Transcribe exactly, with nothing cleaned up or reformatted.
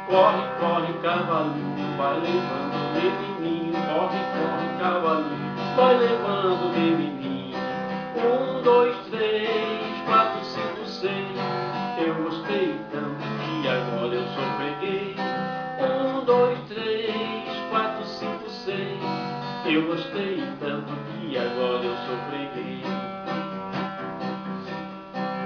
Corre, corre, cavalinho, vai levando meu menininho. Corre, corre, cavalinho, vai levando meu menininho. Um, dois, três.